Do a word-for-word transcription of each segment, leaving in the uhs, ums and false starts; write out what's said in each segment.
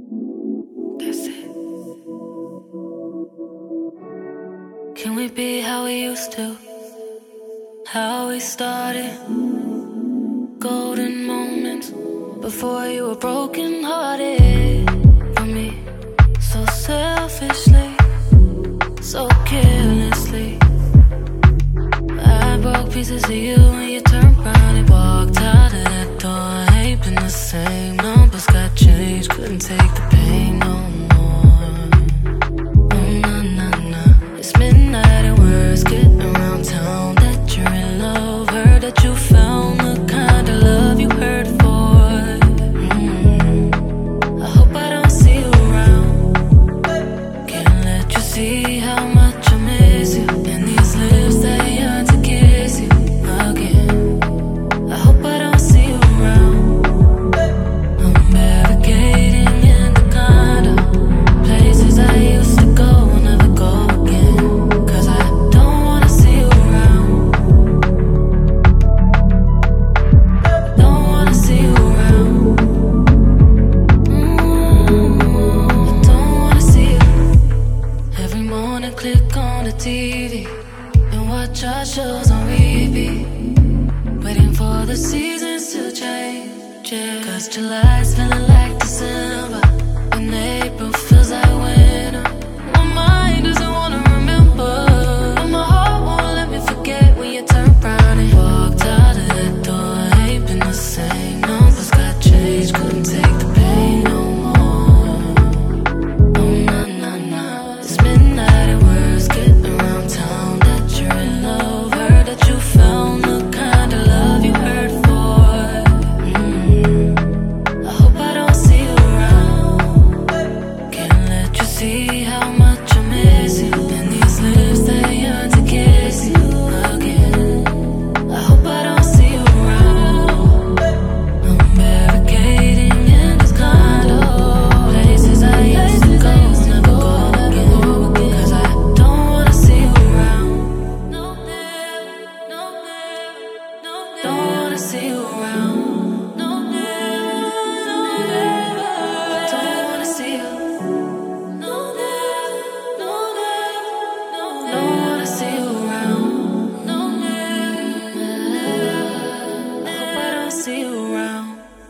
That's it. Can we be how we used to? How we started? Golden moments before you were broken hearted. For me, so selfishly, so carelessly. I broke pieces of you when you turned round and walked out of that door. Ain't been the same, numbers got changed, couldn't take the pain no more. Oh na na na, it's midnight and words getting around town that you're in love. Heard that you found the kind of love you heard for. mm. I hope I don't see you around. Can't let you see how much I miss you, and these lips that yearn to kiss you again. I hope I don't see you around. I'm barricading in the condo. Places I used to go will never go again, 'cause I don't wanna see you around. Don't wanna see you around. mm, I don't wanna see you. Every morning click on the T V and watch our shows on repeat, waiting for the seasons to change, yeah. 'Cause July's feeling like December, and April feels like winter. My mind doesn't wanna remember, but my heart won't let me forget when you turned round and walked out of that door. Ain't been the same, numbers got changed, couldn't take the pain no more. Oh na na na, it's midnight and words getting around town that you're in love. Heard that you found the kind of love you heard for. mm. I hope I don't see you around. Can't let you see how much I miss you, and these lips that yearn to kiss you again. I hope I don't see you around. I'm barricading in this condo. Places I used to go will never go again, 'cause I don't wanna see you around. No, never, no, never, no, never. Don't wanna see you around. No, never, no, never. Don't wanna see you. No, never, no, never, no, never. Don't wanna see you around. No, never, never. I hope I don't see you around.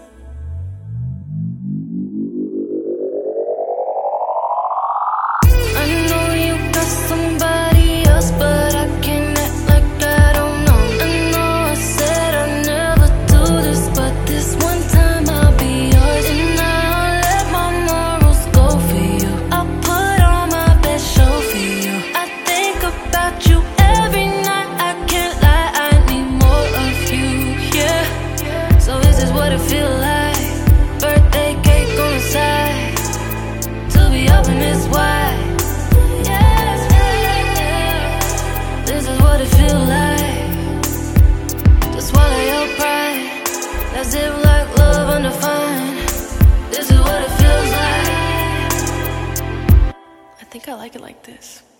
I know you got somebody else, but I can't act like I don't know. I know I said I'd never do this, but this one time I'll be yours, and I'll let my morals go for you. I'll put on my best show for you. I think about you every night, I can't lie, I need more of you, yeah. So this is what it feel like, birthday cake on the side, to be open this wide. Yes, yeah. This is what it feel like, to swallow your pride, as if like love undefined. This is what it feels like. I think I like it like this.